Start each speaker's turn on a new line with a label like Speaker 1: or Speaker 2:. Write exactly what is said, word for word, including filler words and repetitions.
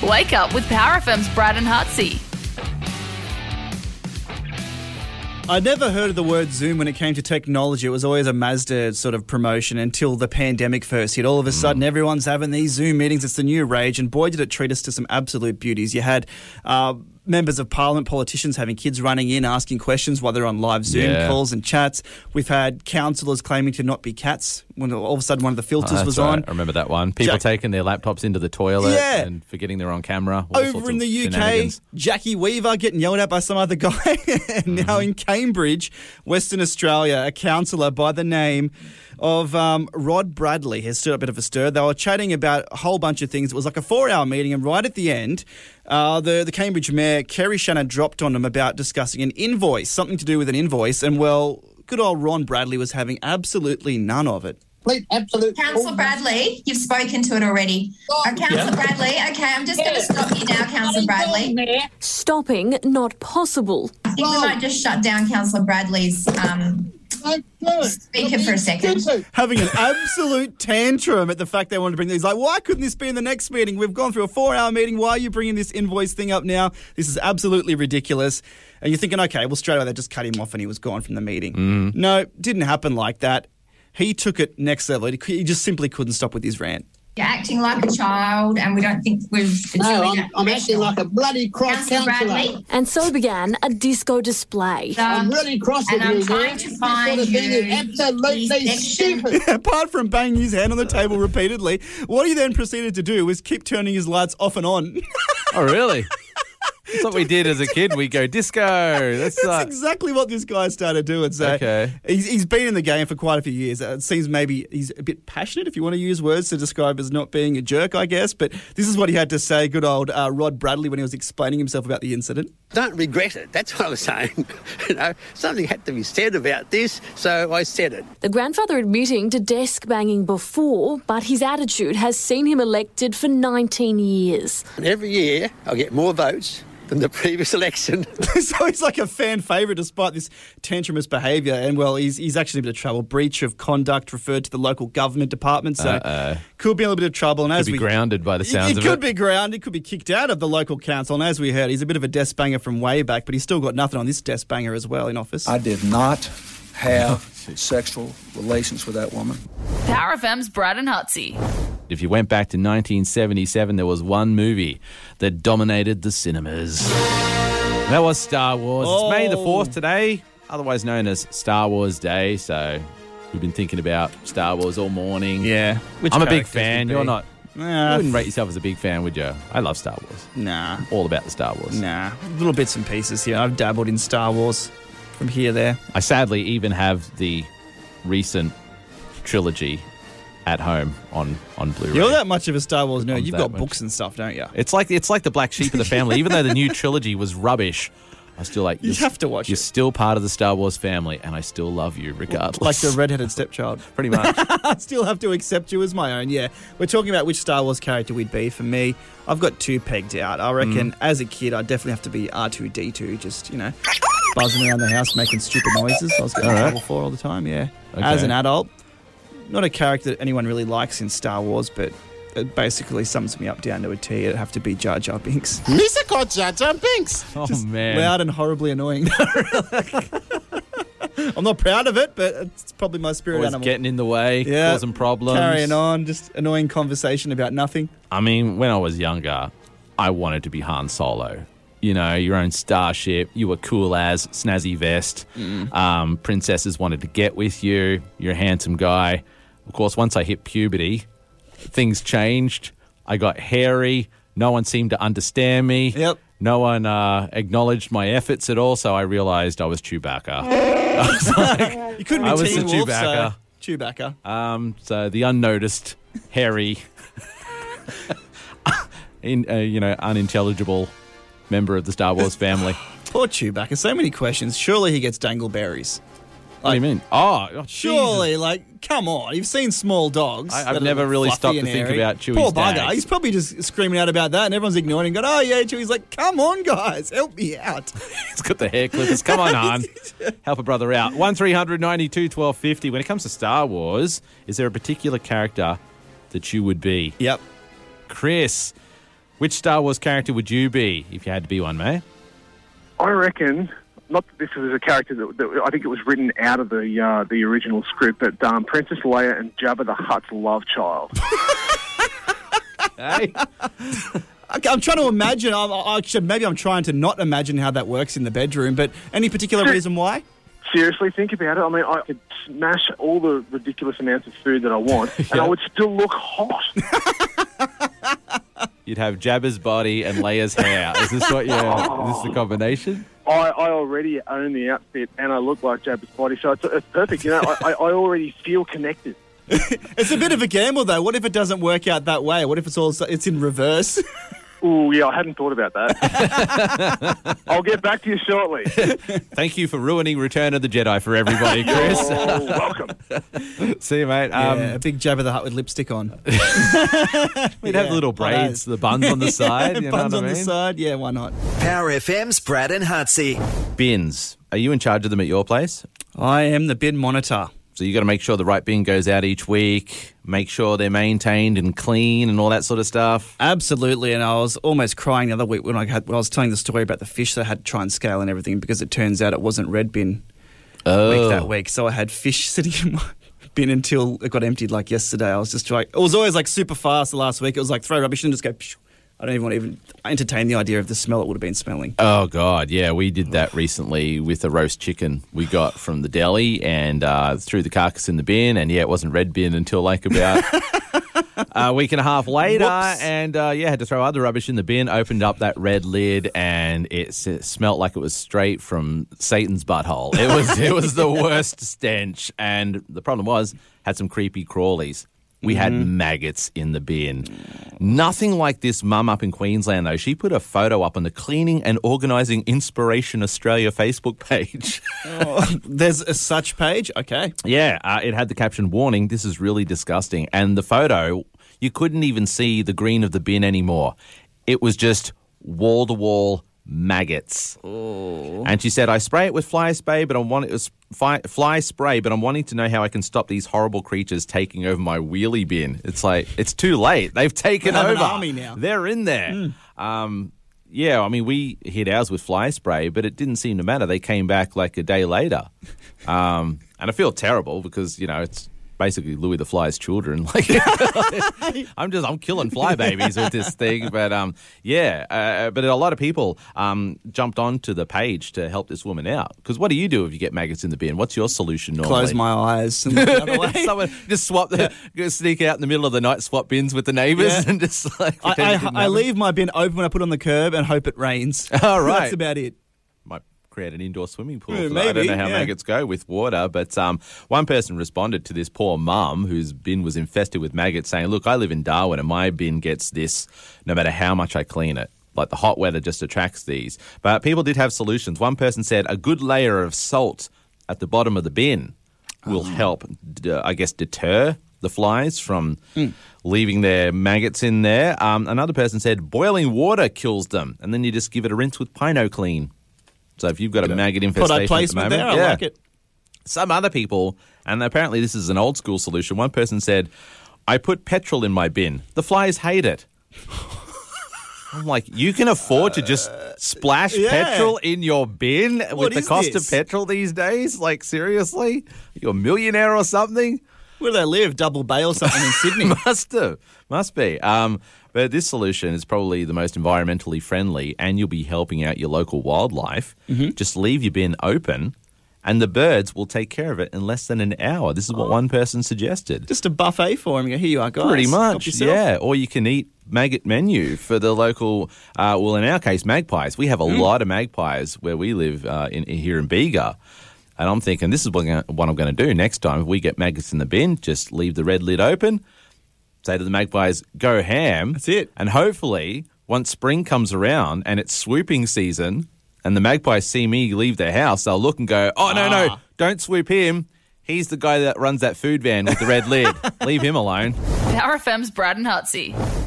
Speaker 1: Wake up with Power F M's Brad and Hutsy.
Speaker 2: I never heard of the word Zoom when it came to technology. It was always a Mazda sort of promotion until the pandemic first hit. All of a sudden, everyone's having these Zoom meetings. It's the new rage. And boy, did it treat us to some absolute beauties. You had uh, members of parliament, politicians having kids running in, asking questions while they're on live Zoom
Speaker 3: Yeah.
Speaker 2: calls and chats. We've had councillors claiming to not be cats when all of a sudden one of the filters
Speaker 3: Oh, that's
Speaker 2: was
Speaker 3: right.
Speaker 2: on.
Speaker 3: I remember that one. People
Speaker 2: Jack-
Speaker 3: taking their laptops into the toilet
Speaker 2: Yeah.
Speaker 3: and forgetting they're on camera. All sorts
Speaker 2: Over in
Speaker 3: of
Speaker 2: the U K,
Speaker 3: shenanigans.
Speaker 2: Jackie Weaver getting yelled at by some other guy. And now in Cambridge, Western Australia, a councillor by the name of um, Rod Bradley has stirred up a bit of a stir. They were chatting about a whole bunch of things. It was like a four-hour meeting, and right at the end, uh, the, the Cambridge Mayor, Kerry Shannon, dropped on them about discussing an invoice, something to do with an invoice, and, well, good old Ron Bradley was having absolutely none of it.
Speaker 4: Complete, absolute.
Speaker 5: Councillor Bradley, you've spoken to it already.
Speaker 4: Oh,
Speaker 5: Uh, Councillor Bradley, okay, I'm just going to stop you now, Councillor Bradley.
Speaker 6: Stopping not possible.
Speaker 5: I think we might just shut down Councillor Bradley's um, speaker for a second.
Speaker 2: Having an absolute tantrum at the fact they wanted to bring these. Like, why couldn't this be in the next meeting? We've gone through a four-hour meeting. Why are you bringing this invoice thing up now? This is absolutely ridiculous. And you're thinking, okay, well, straight away they just cut him off and he was gone from the meeting.
Speaker 3: Mm.
Speaker 2: No, didn't happen like that. He took it next level. He he just simply couldn't stop with his rant.
Speaker 5: You're acting like a child, and we don't think we've... it's
Speaker 4: No,
Speaker 5: really
Speaker 4: I'm, I'm acting
Speaker 5: professional.
Speaker 4: like a bloody cross
Speaker 5: Councillor
Speaker 4: councillor.
Speaker 5: Bradley,
Speaker 6: And so began a disco display.
Speaker 4: I'm really cross
Speaker 5: and
Speaker 4: with
Speaker 5: I'm
Speaker 4: you,
Speaker 5: trying
Speaker 4: man.
Speaker 5: to
Speaker 4: This
Speaker 5: find
Speaker 4: sort of thing
Speaker 5: you
Speaker 4: is absolutely
Speaker 5: the section-
Speaker 4: stupid.
Speaker 2: Apart from banging his hand on the table repeatedly, what he then proceeded to do was keep turning his lights off and on.
Speaker 3: Oh, really? That's what we did as a kid. We go disco. That's,
Speaker 2: That's
Speaker 3: uh,
Speaker 2: exactly what this guy started doing. So
Speaker 3: Okay.
Speaker 2: he's, he's been in the game for quite a few years. Uh, It seems maybe he's a bit passionate, if you want to use words to describe as not being a jerk, I guess. But this is what he had to say, good old uh, Rod Bradley, when he was explaining himself about the incident.
Speaker 7: Don't regret it. That's what I was saying. You know, something had to be said about this, so I said it.
Speaker 6: The grandfather admitting to desk banging before, but his attitude has seen him elected for nineteen years.
Speaker 7: And every year I get more votes than the previous election.
Speaker 2: So he's like a fan favourite despite this tantrumous behaviour. And, well, he's he's actually in a bit of trouble. Breach of conduct referred to the local government department. So
Speaker 3: Uh-oh.
Speaker 2: could be in a little bit of trouble. And
Speaker 3: could
Speaker 2: as
Speaker 3: be
Speaker 2: we
Speaker 3: grounded by the sounds
Speaker 2: He
Speaker 3: of
Speaker 2: could
Speaker 3: it.
Speaker 2: be grounded. He could be kicked out of the local council. And as we heard, he's a bit of a desk banger from way back, but he's still got nothing on this desk banger as well in office.
Speaker 8: I did not have sexual relations with that woman.
Speaker 1: Power F M's Brad and Hutsy.
Speaker 3: If you went back to nineteen seventy-seven, there was one movie that dominated the cinemas. That was Star Wars.
Speaker 2: Oh.
Speaker 3: It's May the fourth today, otherwise known as Star Wars Day. So we've been thinking about Star Wars all morning.
Speaker 2: Yeah. Which
Speaker 3: I'm a big
Speaker 2: characters
Speaker 3: fan.
Speaker 2: would
Speaker 3: You're
Speaker 2: be?
Speaker 3: not.
Speaker 2: Nah,
Speaker 3: You wouldn't rate yourself as a big fan, would you? I love Star Wars.
Speaker 2: Nah.
Speaker 3: All about the Star Wars.
Speaker 2: Nah. Little bits and pieces here. I've dabbled in Star Wars from here there.
Speaker 3: I sadly even have the recent trilogy at home on, on Blu-ray.
Speaker 2: You're that much of a Star Wars nerd.
Speaker 3: I'm
Speaker 2: You've
Speaker 3: that
Speaker 2: got
Speaker 3: much.
Speaker 2: books and stuff, don't you?
Speaker 3: It's like it's like the black sheep of the family. Even though the new trilogy was rubbish, I still like
Speaker 2: You
Speaker 3: you're-
Speaker 2: have to watch
Speaker 3: You're
Speaker 2: it.
Speaker 3: still part of the Star Wars family, and I still love you regardless.
Speaker 2: Like the redheaded stepchild.
Speaker 3: pretty much.
Speaker 2: I still have to accept you as my own, yeah. We're talking about which Star Wars character we'd be. For me, I've got two pegged out. I reckon
Speaker 3: Mm.
Speaker 2: as a kid, I'd definitely have to be R two D two, just, you know, buzzing around the house making stupid noises. I was getting in
Speaker 3: All right.
Speaker 2: trouble for all the time, yeah.
Speaker 3: Okay.
Speaker 2: As an adult, not a character that anyone really likes in Star Wars, but it basically sums me up down to a T. It'd have to be Jar Jar Binks.
Speaker 4: Misako Jar Jar Binks.
Speaker 3: Oh
Speaker 2: Just
Speaker 3: man,
Speaker 2: loud and horribly annoying. I'm not proud of it, but it's probably my spirit
Speaker 3: always
Speaker 2: animal.
Speaker 3: getting in the way,
Speaker 2: Yeah.
Speaker 3: causing problems.
Speaker 2: Carrying on, just annoying conversation about nothing.
Speaker 3: I mean, when I was younger, I wanted to be Han Solo. You know, your own starship. You were cool as, snazzy vest. Um, princesses wanted to get with you. You're a handsome guy. Of course, once I hit puberty, things changed. I got hairy. No one seemed to understand me.
Speaker 2: Yep.
Speaker 3: No one uh, acknowledged my efforts at all, so I realised I was Chewbacca. I was like,
Speaker 2: You couldn't be
Speaker 3: I was
Speaker 2: Teen
Speaker 3: the
Speaker 2: Wolf,
Speaker 3: Chewbacca.
Speaker 2: so Chewbacca.
Speaker 3: Um, so the unnoticed, hairy, in, uh, you know, unintelligible member of the Star Wars family.
Speaker 2: Poor Chewbacca. So many questions. Surely he gets dangleberries.
Speaker 3: What do you mean? Oh, oh
Speaker 2: Surely,
Speaker 3: Jesus.
Speaker 2: like, come on. You've seen small dogs.
Speaker 3: I-
Speaker 2: that
Speaker 3: I've
Speaker 2: are
Speaker 3: never really
Speaker 2: fluffy
Speaker 3: stopped to
Speaker 2: and
Speaker 3: think
Speaker 2: hairy.
Speaker 3: about Chewie's
Speaker 2: Poor bugger.
Speaker 3: dags.
Speaker 2: He's probably just screaming out about that, and everyone's ignoring him. Going, oh, yeah, Chewie's like, come on, guys. Help me out.
Speaker 3: He's got the hair clippers. Come on, hon. Help a brother out. one three hundred ninety-two twelve fifty. When it comes to Star Wars, is there a particular character that you would be?
Speaker 2: Yep.
Speaker 3: Chris, Which Star Wars character would you be if you had to be one, May?
Speaker 9: I reckon, not that this was a character that, that I think it was written out of the uh, the original script, but um, Princess Leia and Jabba the Hutt's love child.
Speaker 3: Hey.
Speaker 2: Okay, I'm trying to imagine. I'm, I, actually, maybe I'm trying to not imagine how that works in the bedroom, but any particular reason why?
Speaker 9: Seriously, think about it. I mean, I could smash all the ridiculous amounts of food that I want, and
Speaker 3: Yeah.
Speaker 9: I would still look hot.
Speaker 3: You'd have Jabba's body and Leia's hair. Is this what you're... Is this the combination?
Speaker 9: I, I already own the outfit, and I look like Jabba's body, so it's, it's perfect. You know, I, I I already feel connected.
Speaker 2: It's a bit of a gamble, though. What if it doesn't work out that way? What if it's all it's in reverse?
Speaker 9: Ooh, yeah, I hadn't thought about that. I'll get back to you shortly.
Speaker 3: Thank you for ruining Return of the Jedi for everybody, Chris.
Speaker 9: Oh, welcome.
Speaker 3: See you, mate. Um,
Speaker 2: yeah, a big Jabba the Hutt with lipstick on.
Speaker 3: We'd have
Speaker 2: Yeah,
Speaker 3: little
Speaker 2: why
Speaker 3: braids,
Speaker 2: not?
Speaker 3: the buns on the side. You know
Speaker 2: Buns
Speaker 3: what I
Speaker 2: on the
Speaker 3: mean?
Speaker 2: side. Yeah, why not?
Speaker 10: Power F M's Brad and Hutsy.
Speaker 3: Bins. Are you in charge of them at your place?
Speaker 2: I am the bin monitor.
Speaker 3: So you got to make sure the right bin goes out each week, make sure they're maintained and clean and all that sort of stuff.
Speaker 2: Absolutely, and I was almost crying the other week when I had when I was telling the story about the fish that I had to try and scale and everything because it turns out it wasn't red bin
Speaker 3: Oh.
Speaker 2: week that week. So I had fish sitting in my bin until it got emptied like yesterday. I was just like, it was always like super fast the last week. It was like throw rubbish and just go, psh. I don't even want to even entertain the idea of the smell it would have been smelling.
Speaker 3: Oh, God, yeah, we did that recently with a roast chicken we got from the deli and uh, threw the carcass in the bin, and, yeah, it wasn't red bin until, like, about a week and a half later,
Speaker 2: Whoops.
Speaker 3: and, uh, yeah, had to throw other rubbish in the bin, opened up that red lid, and it s- smelt like it was straight from Satan's butthole. It was, it was the worst stench, and the problem was, had some creepy crawlies. We had maggots in the bin. Nothing like this mum up in Queensland, though. She put a photo up on the Cleaning and Organising Inspiration Australia Facebook page.
Speaker 2: Oh, there's a such page? Okay.
Speaker 3: Yeah, uh, it had the caption, warning, this is really disgusting. And the photo, you couldn't even see the green of the bin anymore. It was just wall-to-wall maggots.
Speaker 2: Oh.
Speaker 3: And she said, I spray it with fly spray, but I want it was fly, fly spray, but I'm wanting to know how I can stop these horrible creatures taking over my wheelie bin. It's like, it's too late. They've taken
Speaker 2: They have an
Speaker 3: over.
Speaker 2: army now.
Speaker 3: They're in there. Um, yeah, I mean, we hit ours with fly spray, but it didn't seem to matter. They came back like a day later. Um, and I feel terrible because, you know, it's basically Louis the Fly's children. Like, I'm just, I'm killing fly babies with this thing. But um, yeah, uh, but a lot of people um, jumped onto the page to help this woman out. Because what do you do if you get maggots in the bin? What's your solution normally?
Speaker 2: Close my eyes and look the other way.
Speaker 3: Someone just swap, the, go sneak out in the middle of the night, swap bins with the neighbours,
Speaker 2: Yeah.
Speaker 3: and just like
Speaker 2: I,
Speaker 3: pretend it
Speaker 2: I,
Speaker 3: didn't
Speaker 2: I
Speaker 3: happen.
Speaker 2: leave my bin open when I put it on the curb and hope it rains.
Speaker 3: Oh, right.
Speaker 2: That's about it.
Speaker 3: Might create an indoor swimming pool.
Speaker 2: Yeah,
Speaker 3: for that. I don't
Speaker 2: maybe,
Speaker 3: know how
Speaker 2: yeah.
Speaker 3: maggots go with water, but um, one person responded to this poor mum whose bin was infested with maggots saying, look, I live in Darwin and my bin gets this no matter how much I clean it. Like the hot weather just attracts these. But people did have solutions. One person said a good layer of salt at the bottom of the bin will help, d- I guess, deter the flies from
Speaker 2: Mm.
Speaker 3: leaving their maggots in there. Um, another person said boiling water kills them, and then you just give it a rinse with Pino Clean. So if you've got a maggot infestation
Speaker 2: Product
Speaker 3: at the
Speaker 2: placement
Speaker 3: moment,
Speaker 2: there. I
Speaker 3: yeah.
Speaker 2: like it.
Speaker 3: Some other people, and apparently this is an old school solution, one person said, I put petrol in my bin. The flies hate it. I'm like, you can afford to just splash
Speaker 2: yeah.
Speaker 3: petrol in your bin
Speaker 2: What
Speaker 3: with the
Speaker 2: is
Speaker 3: cost
Speaker 2: this?
Speaker 3: of petrol these days? Like, seriously? Are you a millionaire or something?
Speaker 2: Where do they live? Double Bay or something in Sydney?
Speaker 3: Must have. Must be. Um, but this solution is probably the most environmentally friendly, and you'll be helping out your local wildlife.
Speaker 2: Mm-hmm.
Speaker 3: Just leave your bin open, and the birds will take care of it in less than an hour. This is what
Speaker 2: Oh.
Speaker 3: one person suggested.
Speaker 2: Just a buffet for him. You go, here you are, guys.
Speaker 3: Pretty
Speaker 2: Help
Speaker 3: much,
Speaker 2: yourself.
Speaker 3: yeah. Or you can eat maggot menu for the local, uh, well, in our case, magpies. We have a
Speaker 2: Mm.
Speaker 3: lot of magpies where we live uh, in, here in Bega. And I'm thinking this is what I'm gonna- what I'm going to do next time. If we get maggots in the bin, just leave the red lid open, say to the magpies, go ham.
Speaker 2: That's it.
Speaker 3: And hopefully, once spring comes around and it's swooping season and the magpies see me leave their house, they'll look and go, oh, no, no,
Speaker 2: Ah.
Speaker 3: don't swoop him. He's the guy that runs that food van with the red lid. Leave him alone.
Speaker 1: Power F M's Brad and Hutsy.